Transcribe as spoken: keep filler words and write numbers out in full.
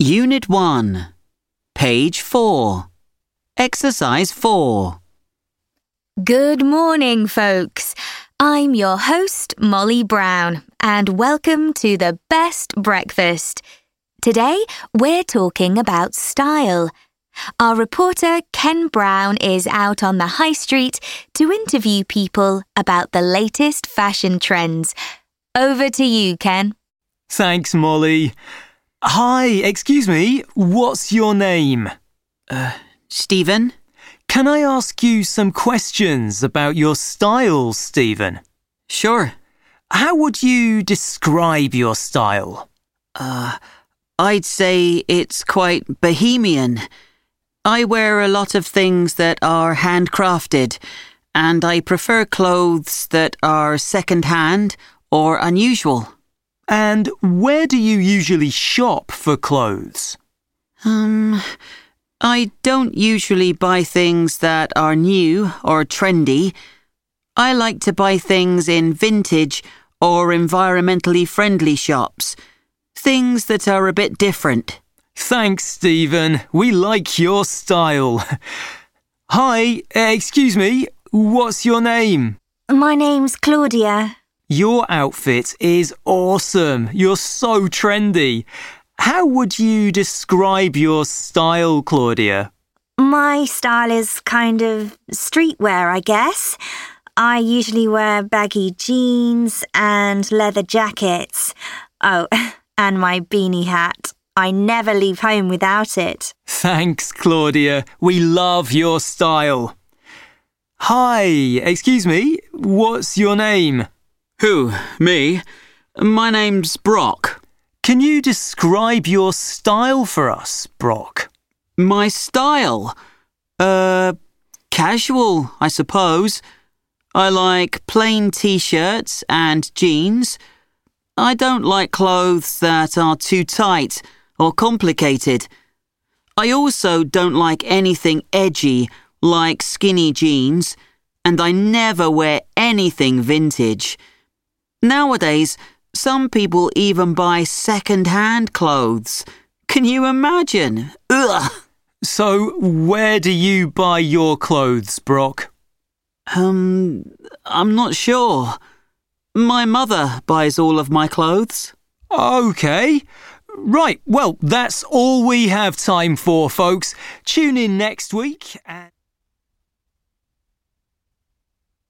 Unit one, Page four. Exercise four. Good morning, folks. I'm your host, Molly Brown, and welcome to the Best Breakfast. Today, we're talking about style. Our reporter, Ken Brown, is out on the high street to interview people about the latest fashion trends. Over to you, Ken. Thanks, Molly. Hi, excuse me, what's your name? Uh, Stephen? Can I ask you some questions about your style, Stephen? Sure. How would you describe your style? Uh, I'd say it's quite bohemian. I wear a lot of things that are handcrafted, and I prefer clothes that are second-hand or unusual. And where do you usually shop for clothes? Um, I don't usually buy things that are new or trendy. I like to buy things in vintage or environmentally friendly shops. Things that are a bit different. Thanks, Stephen. We like your style. Hi, excuse me, what's your name? My name's Claudia. Your outfit is awesome. You're so trendy. How would you describe your style, Claudia? My style is kind of streetwear, I guess. I usually wear baggy jeans and leather jackets. Oh, and my beanie hat. I never leave home without it. Thanks, Claudia. We love your style. Hi, excuse me, what's your name? Who? Me? My name's Brock. Can you describe your style for us, Brock? My style? Uh, casual, I suppose. I like plain t-shirts and jeans. I don't like clothes that are too tight or complicated. I also don't like anything edgy, like skinny jeans, and I never wear anything vintage. Nowadays, some people even buy second-hand clothes. Can you imagine? Ugh! So, where do you buy your clothes, Brock? Um, I'm not sure. My mother buys all of my clothes. OK. Right, well, that's all we have time for, folks. Tune in next week and...